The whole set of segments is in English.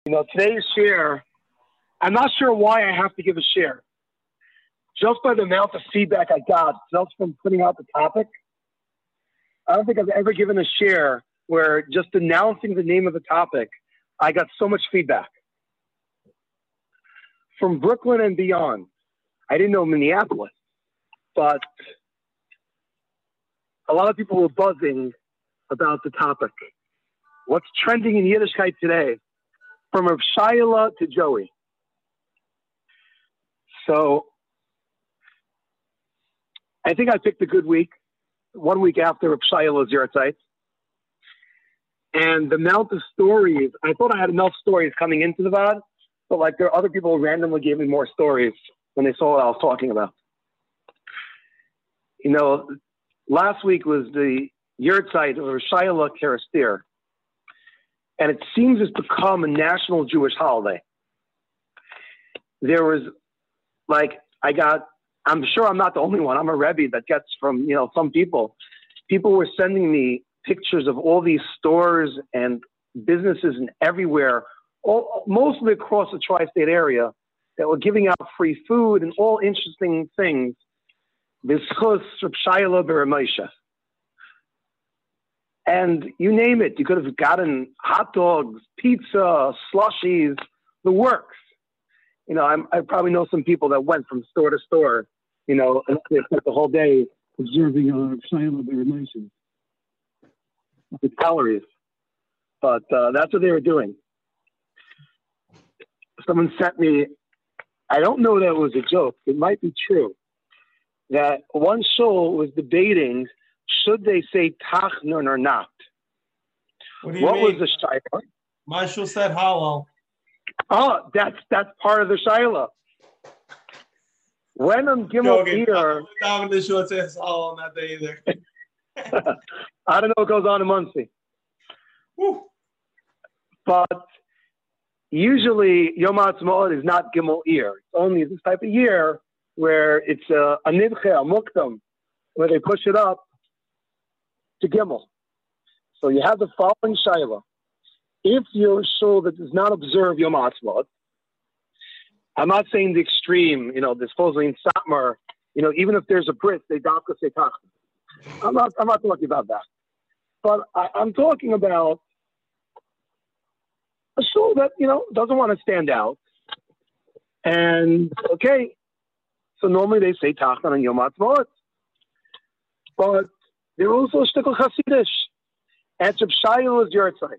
Today's share, I'm not sure why I have to give a share. Just by the amount of feedback I got just from putting out the topic, I don't think I've ever given a share where just announcing the name of the topic, I got so much feedback. From Brooklyn and beyond. I didn't know Minneapolis, but a lot of people were buzzing about the topic. What's trending in Yiddishkeit today? From Rav Shayla to Joey. So I think I picked a good week, 1 week after Rav Shayla's Yahrzeit. And the amount of stories, I thought I had enough stories coming into the VOD, but like there are other people who randomly gave me more stories when they saw what I was talking about. Last week was the Yahrzeit of Rav Shayla Karastir. And it seems it's become a national Jewish holiday. There was, I'm sure I'm not the only one. I'm a Rebbe that gets from, some people. People were sending me pictures of all these stores and businesses and everywhere, mostly across the tri-state area, that were giving out free food and all interesting things. B'schus Reb Shayla b'Ramosha. And you name it, you could have gotten hot dogs, pizza, slushies, the works. I probably know some people that went from store to store, and they spent the whole day observing Shayla B'Ramosha, the calories. But that's what they were doing. Someone sent me, I don't know that it was a joke, it might be true, that one shul was debating should they say Tachnun or not? What do you mean? Was the Shayla? My shul said halal. Oh, that's part of the Shayla. When I'm Gimel Eater, The shul says halal on that day either. I don't know what goes on in Muncie. Woo. But usually Yom HaAtzmaut is not Gimel Ear. It's only this type of year where it's a nidche, a mukdam, where they push it up to Gimel. So you have the following Shayla. If you're a shul that does not observe Yom HaAtzmaut, I'm not saying the extreme, the supposedly in Satmar, even if there's a Brit, they don't say Tachnun. I'm not talking about that. But I'm talking about a shul that, doesn't want to stand out. And, okay, so normally they say Tachnun on Yom HaAtzmaut. But they're also shtickle Hasidish. And Reb Shayla's Yahrzeit.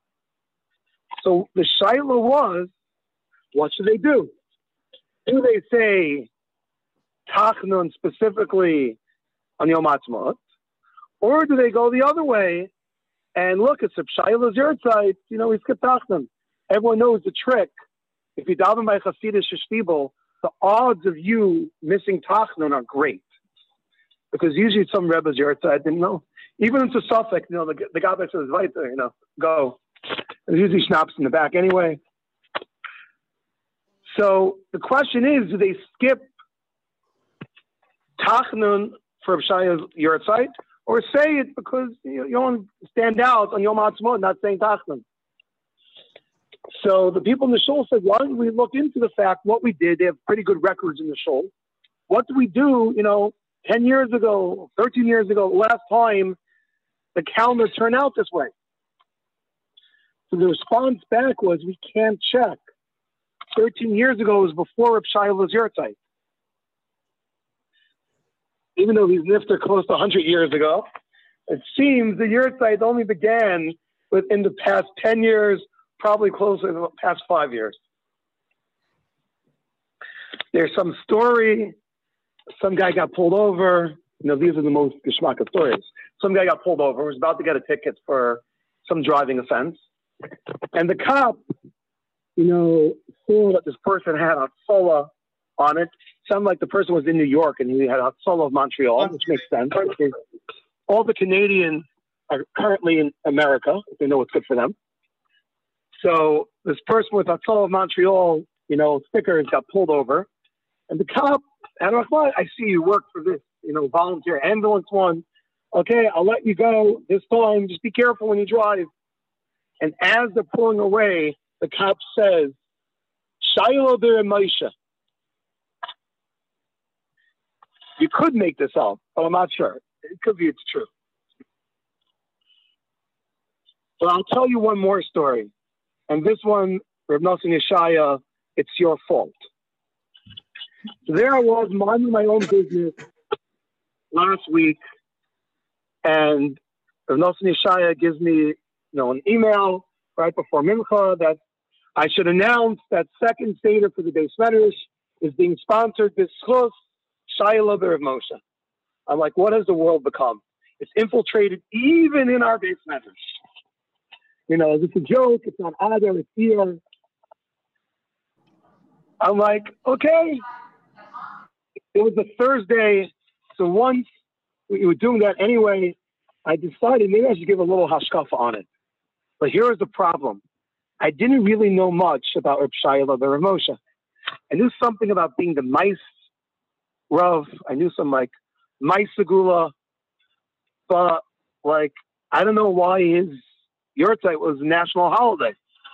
So the Shayla was, what should they do? Do they say Tachnun specifically on Yom HaAtzmaut? Or do they go the other way and look, it's Reb Shayla's Yahrzeit, we skip Tachnun. Everyone knows the trick. If you daven by Hasidish Shtibel, the odds of you missing Tachnun are great. Because usually some Rebbe's Yahrzeit, I didn't know. Even into Suffolk, the guy that says, right there, go. There's usually schnapps in the back anyway. So the question is, do they skip Tachnun for Reb Shayla's Yahrzeit, or say it because you want to stand out on Yom HaAtzmaut, not saying Tachnun? So the people in the shul said, why don't we look into the fact what we did? They have pretty good records in the shul. What do we do, 10 years ago, 13 years ago, last time the calendar turned out this way? So the response back was, we can't check. 13 years ago was before Reb Shayla's Yahrzeit. Even though he's nifter close to 100 years ago, it seems the Yahrzeit only began within the past 10 years, probably closer to the past 5 years. There's some story, some guy got pulled over. These are the most geschmack stories. Some guy got pulled over, was about to get a ticket for some driving offense. And the cop, saw that this person had a Hatzalah on it. Sounded like the person was in New York and he had a Hatzalah of Montreal, which makes sense. All the Canadians are currently in America, if they know what's good for them. So this person with Hatzalah of Montreal, stickers got pulled over. And the cop, I see you work for this, volunteer ambulance one. Okay, I'll let you go this time. Just be careful when you drive. And as they're pulling away, the cop says, Shiloh Ber Moshe. You could make this up, but I'm not sure. It could be it's true. But I'll tell you one more story. And this one, Reb Nosson Yeshaya, it's your fault. So there I was minding my own business last week, and Reb Nosson Yeshaya gives me, an email right before Mincha that I should announce that second Seder for the Beis Medrash is being sponsored by Schus Shiloh Ber Moshe. I'm like, what has the world become? It's infiltrated even in our Beis Medrash. It's a joke. It's not Adar, it's here. I'm like, okay. It was a Thursday, so once we were doing that anyway, I decided maybe I should give a little hashkafa on it. But here is the problem. I didn't really know much about Reb Shiloh Ber Moshe. I knew something about being the mice Rav. I knew some mice segula, but I don't know why his Yortzeit was a national holiday.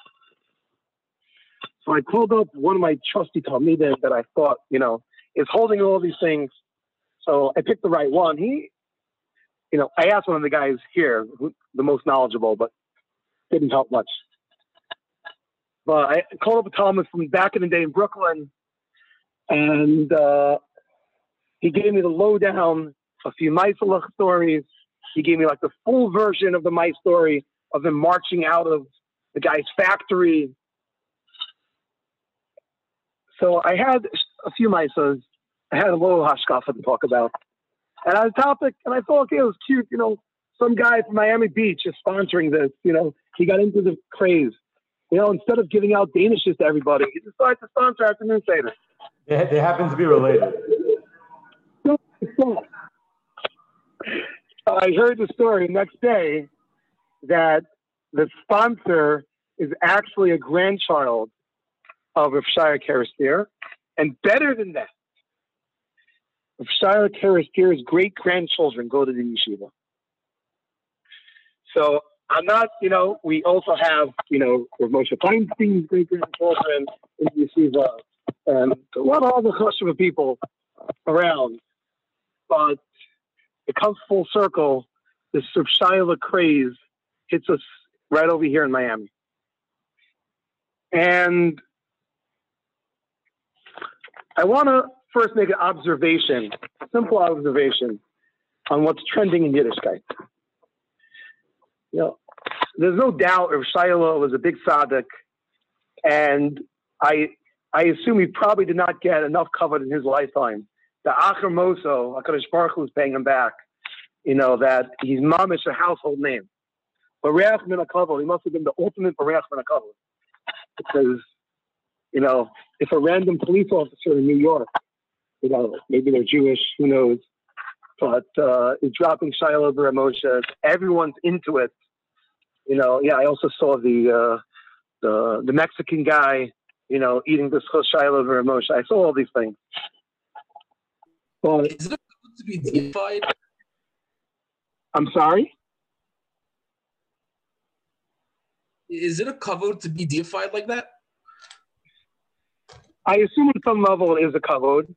So I called up one of my trusty Talmidim that I thought, is holding all these things. So I picked the right one. I asked one of the guys here, the most knowledgeable, but didn't help much. But I called up a Talmud from back in the day in Brooklyn, and he gave me the lowdown, a few Meiselach stories. He gave me the full version of the mice story of them marching out of the guy's factory. So I had a few Meisas. I had a little hashkafa to talk about. And on the topic, and I thought, okay, it was cute, some guy from Miami Beach is sponsoring this, he got into the craze. Instead of giving out Danishes to everybody, he decided to sponsor Afternoon Seder. They happen to be related. No, it's not. I heard the story next day that the sponsor is actually a grandchild of Rav Shaya Karastir, and better than that, Rav Shaya Karastir's great-grandchildren go to the yeshiva. So I'm not, we also have, Rav Moshe Feinstein's great-grandchildren in the yeshiva, and a lot of other chashuva people around. But it comes full circle. This Rav Shaya craze hits us right over here in Miami. And I want to first make an observation, a simple observation, on what's trending in Yiddishkeit. There's no doubt Rav Shiloh was a big tzaddik, and I assume he probably did not get enough covered in his lifetime. The Acher Moso, HaKadosh Baruch Hu is paying him back, that he's mamish a household name. Bareach min HaKavod, he must have been the ultimate Bareach min HaKavod. Because, if a random police officer in New York, maybe they're Jewish, who knows, but is dropping Shiloh Ber Moshe, everyone's into it. I also saw the Mexican guy, eating the Shiloh Ber Moshe. I saw all these things. But, is it to be deified? I'm sorry? Is it a kavod to be deified like that? I assume on some level it is a kavod.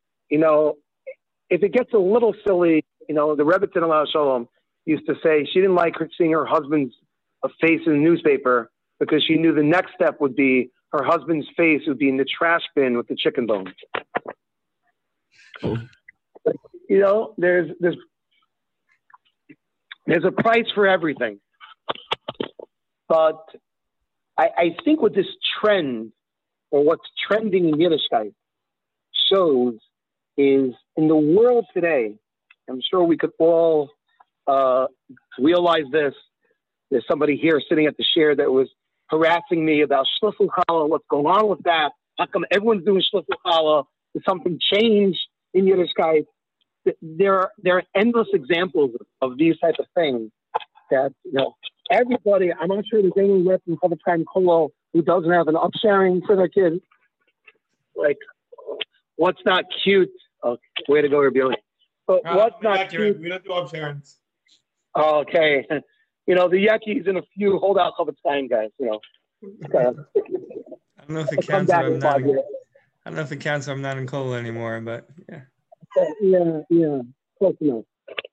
If it gets a little silly, the Rebbetzin Alav Shalom used to say she didn't like seeing her husband's face in the newspaper because she knew the next step would be her husband's face would be in the trash bin with the chicken bones. There's a price for everything. But I think what this trend, or what's trending in Yiddishkeit, shows is in the world today, I'm sure we could all realize this. There's somebody here sitting at the share that was harassing me about Shlichut Challah, what's going on with that? How come everyone's doing Shlichut Challah? Did something change in Yiddishkeit? There are endless examples of these types of things that, everybody, I'm not sure there's anyone left in public time Kolo who doesn't have an upsharing for their kids. What's not cute? Oh, way to go, Rabbi. But what's not accurate. cute? We don't do upsharings. Okay. The Yekis and a few holdout public time guys, Okay. I don't know if it I'll come counts if back I'm in not. 5 years. I don't know if it counts if I'm not in Kola anymore, but yeah. Yeah, close enough.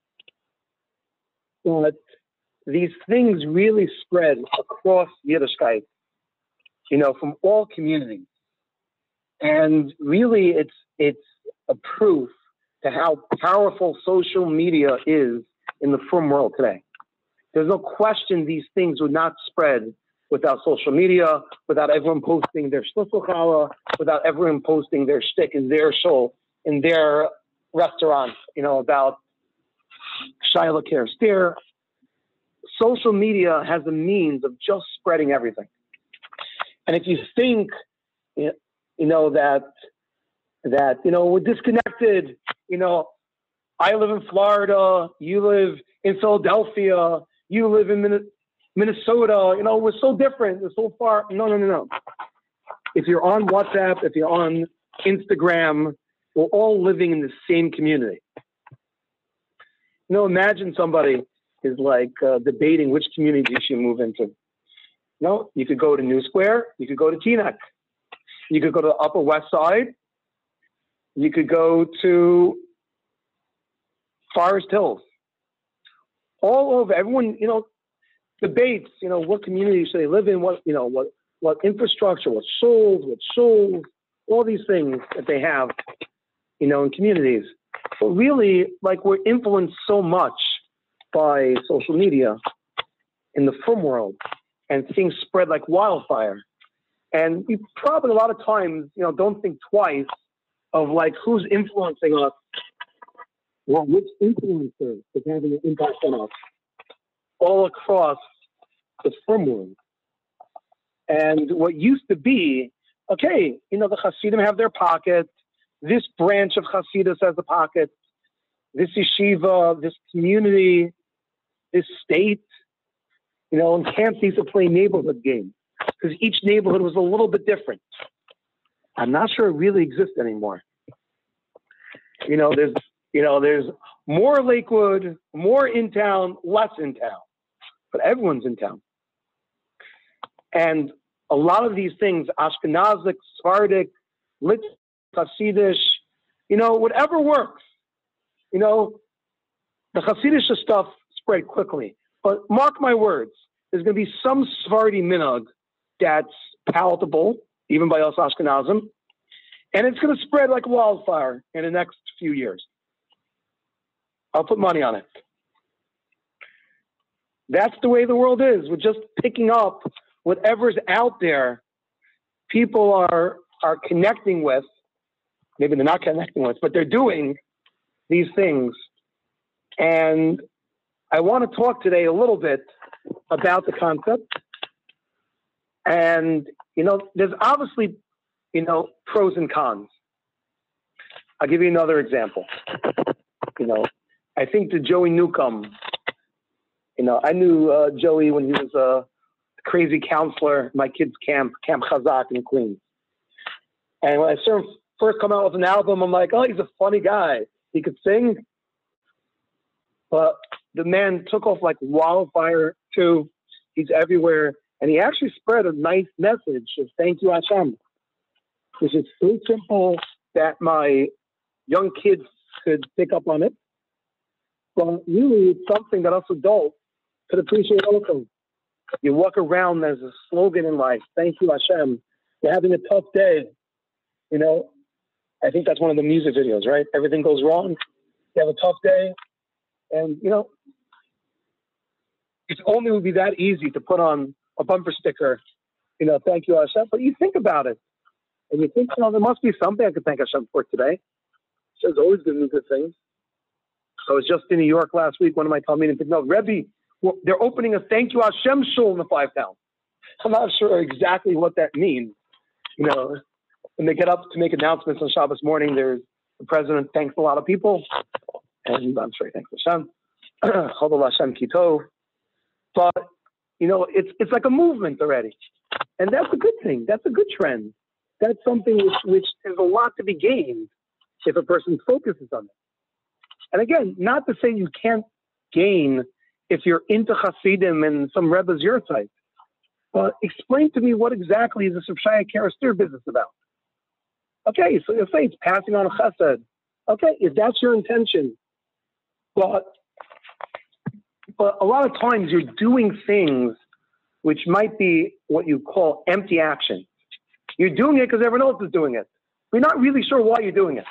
But these things really spread across Yiddishkeit, from all communities. And really, it's a proof to how powerful social media is in the frum world today. There's no question these things would not spread without social media, without everyone posting their shluchah challah, without everyone posting their shtick in their show, in their restaurant, about Shaila Care Steer. Social media has a means of just spreading everything. And if you think, that we're disconnected, I live in Florida, you live in Philadelphia, you live in Minnesota, we're so different, we're so far. No. If you're on WhatsApp, if you're on Instagram, we're all living in the same community. Imagine somebody is like debating which community you should move into. You could go to New Square, you could go to Teaneck, you could go to the Upper West Side, you could go to Forest Hills. All over, everyone, debates, what community should they live in, what infrastructure, what schools, all these things that they have, in communities. But really, we're influenced so much by social media in the frum world, and things spread like wildfire. And we probably a lot of times, don't think twice of who's influencing us, or which influencer is having an impact on us all across the frum world. And what used to be, okay, the Hasidim have their pocket, this branch of Hasidus has a pocket, this yeshiva, this community, this state, and camps used to play neighborhood games because each neighborhood was a little bit different. I'm not sure it really exists anymore. There's more Lakewood, more in town, less in town, but everyone's in town. And a lot of these things, Ashkenazic, Sephardic, Lit, Hasidish, whatever works. The Hasidish stuff spread quickly. But mark my words, there's going to be some Sephardi minhag that's palatable, even by us Ashkenazim, and it's going to spread like wildfire in the next few years. I'll put money on it. That's the way the world is. We're just picking up whatever's out there. People are connecting with. Maybe they're not connecting with, but they're doing these things. And I want to talk today a little bit about the concept. And, there's obviously, pros and cons. I'll give you another example. I think the Joey Newcomb, I knew Joey when he was a crazy counselor at my kids' camp Chazak in Queens. And when I first come out with an album, I'm like, oh, he's a funny guy. He could sing. But the man took off like wildfire too. He's everywhere. And he actually spread a nice message of thank you, Hashem. Which is so simple that my young kids could pick up on it. But really, it's something that us adults could appreciate also. You walk around, there's a slogan in life, thank you, Hashem. You're having a tough day. I think that's one of the music videos, right? Everything goes wrong. You have a tough day. And, it only would be that easy to put on a bumper sticker, thank you, Hashem. But you think about it. And you think, there must be something I could thank Hashem for today. Hashem's always given me good things. I was just in New York last week. One of my Talmidim said, no, Rebbe, they're opening a thank you Hashem shul in the 5 towns. I'm not sure exactly what that means. When they get up to make announcements on Shabbos morning, the president thanks a lot of people. And I'm sure he thanks Hashem. Chadol Hashem Kitov. But, it's like a movement already. And that's a good thing. That's a good trend. That's something which is a lot to be gained if a person focuses on it. And again, not to say you can't gain if you're into Hasidim and some Rebbe's your type. But explain to me what exactly is this Rishaya Karastir business about? Okay, so you'll say it's passing on a chesed. Okay, if that's your intention, but a lot of times you're doing things which might be what you call empty action. You're doing it because everyone else is doing it. You're not really sure why you're doing it.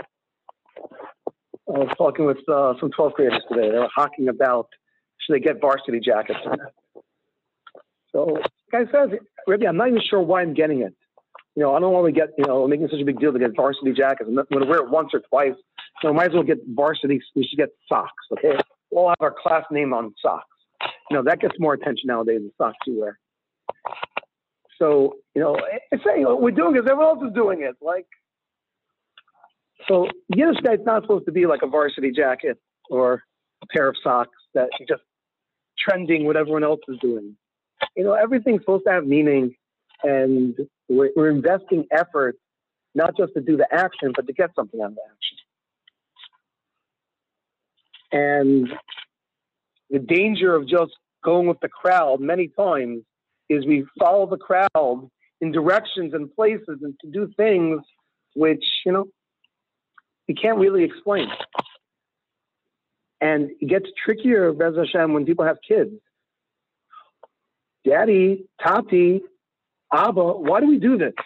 I was talking with some 12th graders today. They were talking about should they get varsity jackets or not. So the guy says, Rebbe, I'm not even sure why I'm getting it. I don't want to get, making such a big deal to get varsity jackets. I'm going to wear it once or twice. Might as well get varsity. We should get socks, okay? We'll have our class name on socks. That gets more attention nowadays than socks you wear. So, it's saying we're doing it because everyone else is doing it. So Yiddishkeit's not supposed to be like a varsity jacket or a pair of socks that you're just trending what everyone else is doing. Everything's supposed to have meaning, and we're investing effort not just to do the action, but to get something out of the action. And the danger of just going with the crowd many times is we follow the crowd in directions and places and to do things which, you can't really explain. And it gets trickier, Bez Hashem, when people have kids. Daddy, Tati, Abba, why do we do this?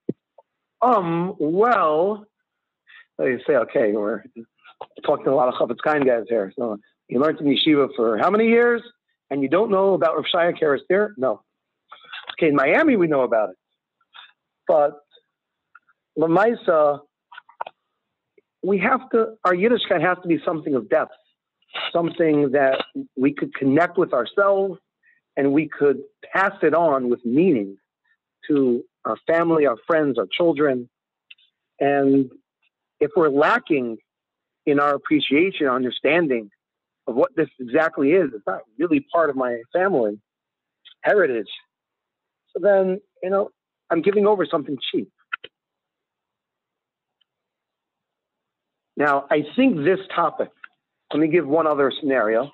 Well, you say, okay, we're talking to a lot of Chafetz Chaim guys here. So you learned in yeshiva for how many years? And you don't know about Rav Shaya Karastir? No. Okay, in Miami we know about it. But Lamaisa, our Yiddishkeit has to be something of depth, something that we could connect with ourselves and we could pass it on with meaning to our family, our friends, our children. And if we're lacking in our appreciation, understanding of what this exactly is, it's not really part of my family heritage. So then, I'm giving over something cheap. Now, I think this topic, let me give one other scenario.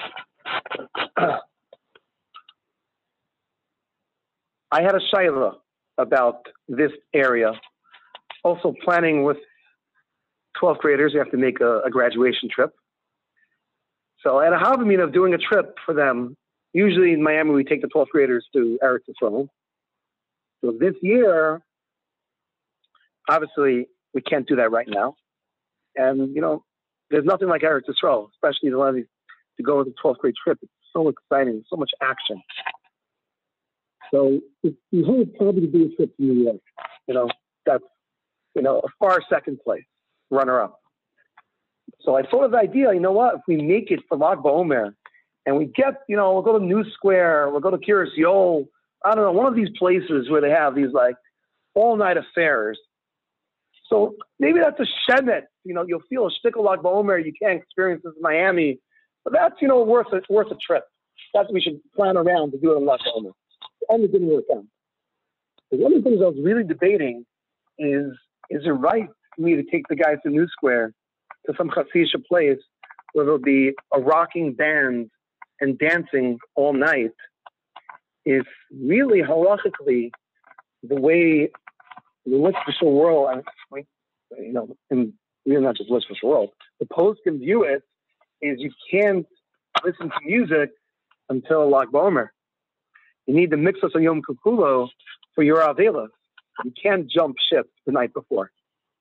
I had a shayla about this area. Also planning with 12th graders, you have to make a graduation trip. So I had a havamina of doing a trip for them. Usually in Miami, we take the 12th graders to Eretz Yisrael. So this year, obviously, we can't do that right now. And, there's nothing like Eretz Yisrael, especially to go on the 12th grade trip. It's so exciting, so much action. So we hope probably to do a trip to New York. That's, a far second place, runner-up. So I thought of the idea, if we make it for Lag BaOmer, and we get, we'll go to New Square, we'll go to Kiryas Yol, I don't know, one of these places where they have these all-night affairs. So maybe that's a shemet. You'll feel a shtickle Lag BaOmer. You can't experience this in Miami, but that's worth a trip. That's what we should plan around to do it in Lag BaOmer. And it didn't work out. But one of the things I was really debating is it right for me to take the guys to New Square to some Chassisha place where there'll be a rocking band and dancing all night? If really halachically the way the Litvish world, and we're not just Litvish world, the post can view it is you can't listen to music until Lag BaOmer. You need the mixus of Yom Kippur for your Avela. You can't jump ship the night before.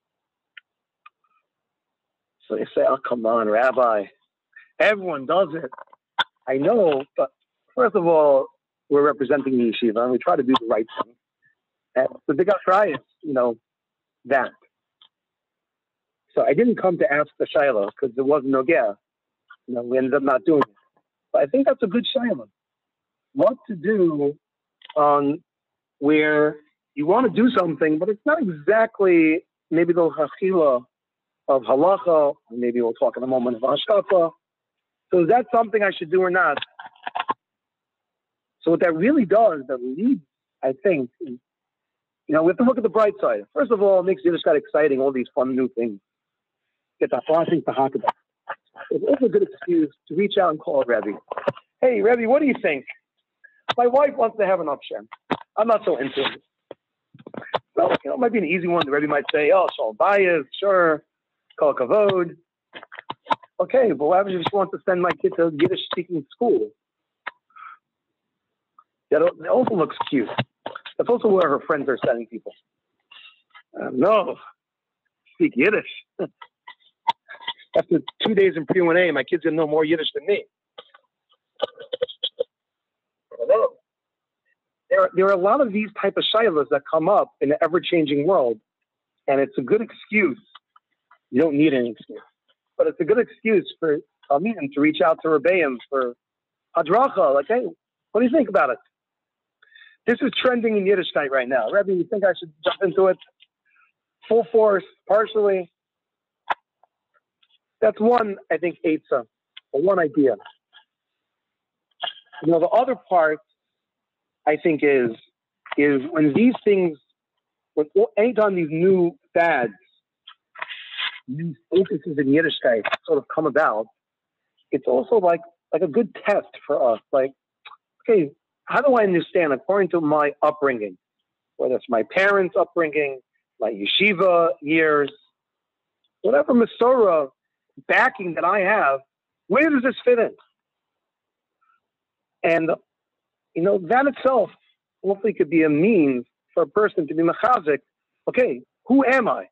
So they say, oh, come on, Rabbi. Everyone does it. I know, but first of all, we're representing the yeshiva, and we try to do the right thing. And the big try is, that. So I didn't come to ask the shayla because there was no gea. We ended up not doing it. But I think that's a good shayla. What to do on where you want to do something, but it's not exactly maybe the hachila of halacha, or maybe we'll talk in a moment of hashkafa. So is that something I should do or not? So what that really does, that leads, I think, is, we have to look at the bright side. First of all, it makes Yiddishkeit exciting, all these fun new things. Get that flashing to Hakkadah. It's also a good excuse to reach out and call Rebbe. Hey, Rebbe, what do you think? My wife wants to have an upshare. I'm not so into it. Well, it might be an easy one. The Rebbe might say, oh, Shalom Bayis, sure, Kol Kavod. Okay, but what happens if you just want to send my kid to a Yiddish-speaking school? That also looks cute. That's also where her friends are sending people. No, speak Yiddish. After 2 days in pre-1A, my kids didn't know more Yiddish than me. There are a lot of these type of shilas that come up in the ever-changing world, and it's a good excuse. You don't need any excuse, but it's a good excuse for Talmidim to reach out to Rebbeim for hadracha. Like, hey, what do you think about it? This is trending in Yiddishkeit right now. Rebbe, you think I should jump into it? Full force, partially? That's one, I think, Eitzah, or one idea. You know, the other part, I think, is when these things, anytime these new fads, new focuses in Yiddishkeit sort of come about, it's also like a good test for us. Like, okay, how do I understand, according to my upbringing, whether it's my parents' upbringing, my yeshiva years, whatever Masorah backing that I have, where does this fit in? And, you know, that itself hopefully could be a means for a person to be mechazik. Okay, who am I?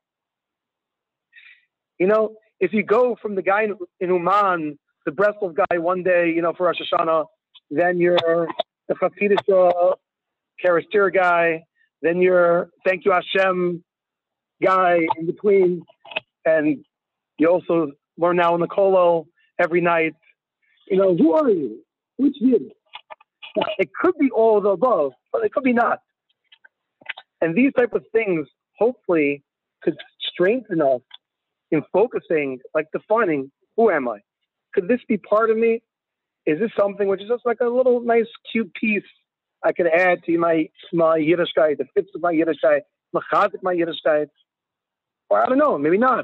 You know, if you go from the guy in Uman, the Breslov guy one day, you know, for Rosh Hashanah, then you're the Chassidish Karastir guy, then you're Thank You Hashem guy in between, and you also learn now in the Kollel every night. You know, who are you? Which Yid? It could be all of the above, but it could be not. And these type of things hopefully could strengthen us in focusing, like defining, who am I? Could this be part of me? Is this something which is just like a little nice, cute piece I could add to my Yiddishkeit, that fits with my Yiddishkeit, machazik my Yiddishkeit? Or I don't know, maybe not.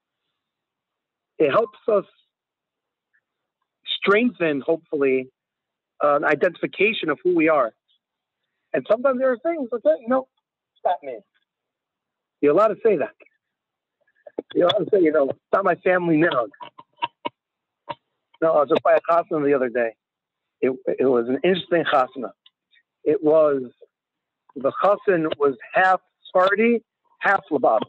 It helps us strengthen, hopefully, an identification of who we are. And sometimes there are things, okay, no, it's not me. You're allowed to say that. You're allowed to say, you know, it's not my family minhag. No, I was just by a chasana the other day. It was an interesting chasana. It was, the chassan was half Sephardi, half Lubavitch.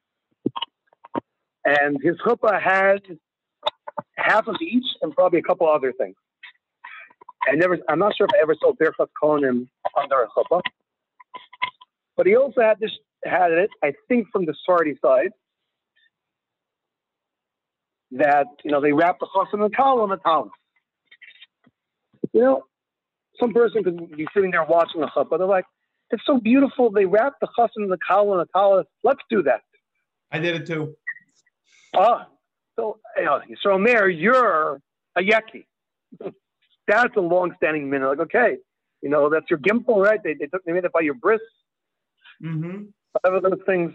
And his chuppah had half of each and probably a couple other things. I'm not sure if I ever saw Birchas Kohanim under a chuppah. But he also had it, I think, from the Sephardi side, that, you know, they wrap the chassan and the towel on the towel. You know, some person could be sitting there watching a chuppah. They're like, it's so beautiful. They wrap the chassan and the towel on the towel. Let's do that. I did it too. So, you know, so Omer, you're a yeki. That's a long-standing minute. Like, okay, you know, that's your gimple, right? They made it by your bris. Mm-hmm. Whatever those things.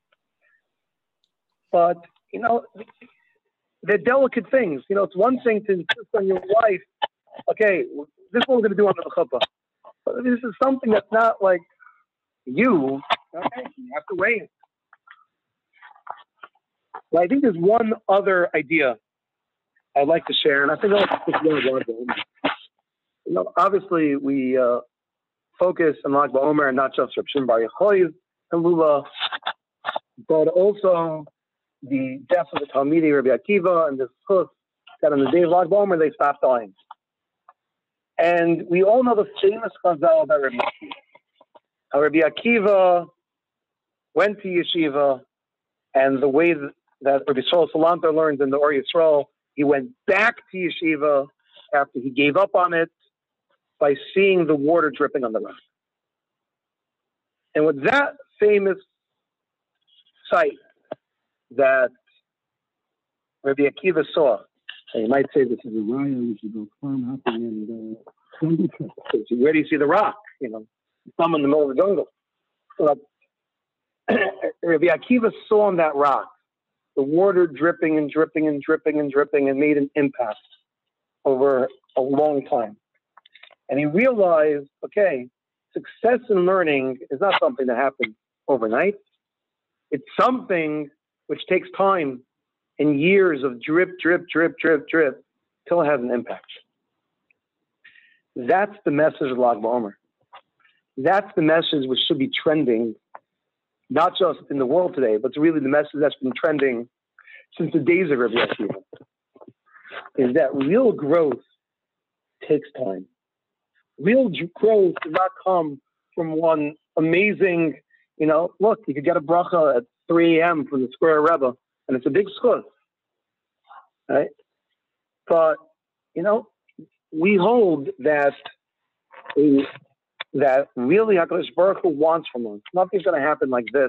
But, you know, they're delicate things. You know, it's one thing to insist on your wife, okay, this is what we're going to do under the chuppah. But this is something that's not like you, okay, you have to wait. Well, I think there's one other idea I'd like to share, and I think that's one of them. You know, obviously we focus on Lag BaOmer and not just Reb Shimon Bar Yochai and Lula, but also the death of the Talmidi Rabbi Akiva and the chus that on the day of Lag BaOmer they stopped dying. And we all know the famous chazal about Rabbi Akiva. How Rabbi Akiva went to yeshiva, and the way that Rabbi Yisrael Salanter learns in the Or Yisrael, he went back to yeshiva after he gave up on it by seeing the water dripping on the rock. And with that famous sight that Rabbi Akiva saw, and you might say this is a raya, we should go climb hopping and where do you see the rock? You know, some in the middle of the jungle. So Rabbi Akiva saw on that rock the water dripping and dripping and dripping and dripping and made an impact over a long time. And he realized, okay, success in learning is not something that happens overnight. It's something which takes time and years of drip, drip, drip, drip, drip, till it has an impact. That's the message of Lag BaOmer. That's the message which should be trending, not just in the world today, but it's really the message that's been trending since the days of Rabbi Akiva, is that real growth takes time. Real growth does not come from one amazing, look, you could get a bracha at 3 a.m. from the Square Rebbe, and it's a big schus, right? But, we hold that really HaKadosh Baruch Hu wants from us. Nothing's going to happen like this.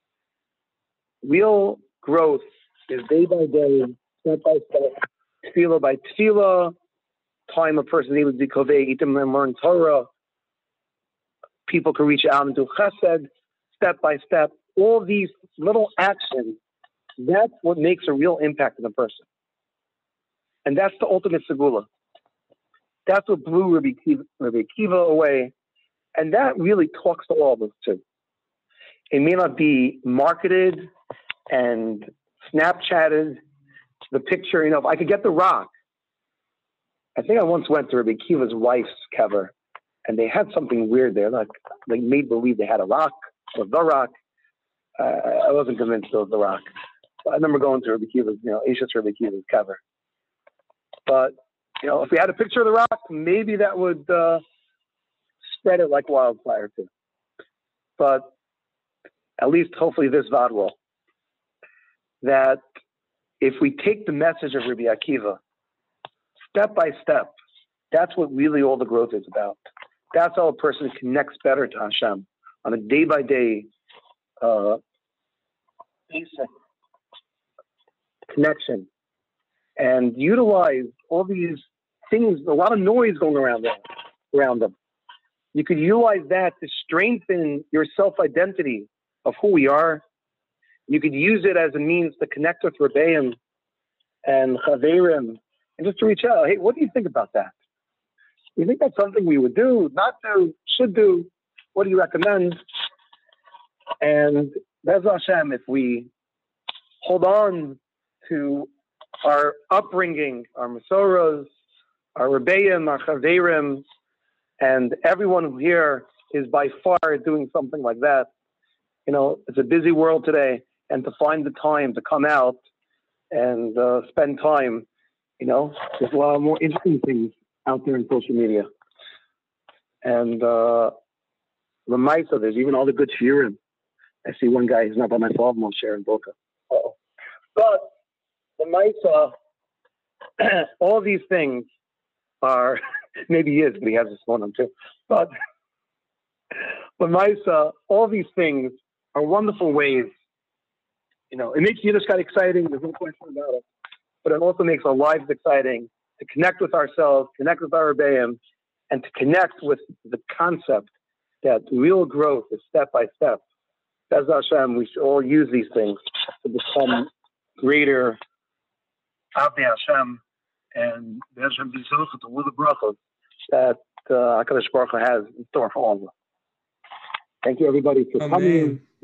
Real growth is day by day, step by step, tefillah by tefillah, time a person is able to be kovei, eat and learn Torah. People can reach out and do chesed, step by step. All these little actions, that's what makes a real impact in a person. And that's the ultimate segula. That's what blew Rabbi Akiva away. And that really talks to all of us too. It may not be marketed and Snapchatted. The picture, if I could get the rock. I think I once went to Rabbi Akiva's wife's kever, and they had something weird there. Like they made believe they had a rock or the rock. I wasn't convinced it was the rock. But I remember going to Rabbi Akiva's, Ashes Rabbi Akiva's kever. But if we had a picture of the rock, maybe that would spread it like wildfire too. But at least hopefully this VOD will. That if we take the message of Rabbi Akiva, step by step, that's what really all the growth is about. That's how a person connects better to Hashem on a day-by-day basic connection, and utilize all these things, a lot of noise going around them. You could utilize that to strengthen your self-identity of who we are. You could use it as a means to connect with Rebbeim and Chaverim, and just to reach out. Hey, what do you think about that? You think that's something we would do, not do, should do? What do you recommend? And Bez Hashem, if we hold on to our upbringing, our Masoros, our Rebbeim, our Chaverim, and everyone here is by far doing something like that. It's a busy world today, and to find the time to come out and spend time, there's a lot more interesting things out there in social media. And Lamaisa, there's even all the good shiurim. I see one guy who's not by my fault, I'm sharing Boca. But Lamaisa, all these things are, maybe he is, but he has his phone on too. But Lamaisa, all these things are wonderful ways. It makes Yiddishkeit exciting, there's no question about it. But it also makes our lives exciting to connect with ourselves, connect with our Rebbeim, and to connect with the concept that real growth is step by step. Bez Hashem, we should all use these things to become greater Avnei Hashem, and Bez Hashem be zocheh to all the brachos that HaKadosh Baruch Hu has in store for all of us. Thank you, everybody, for coming.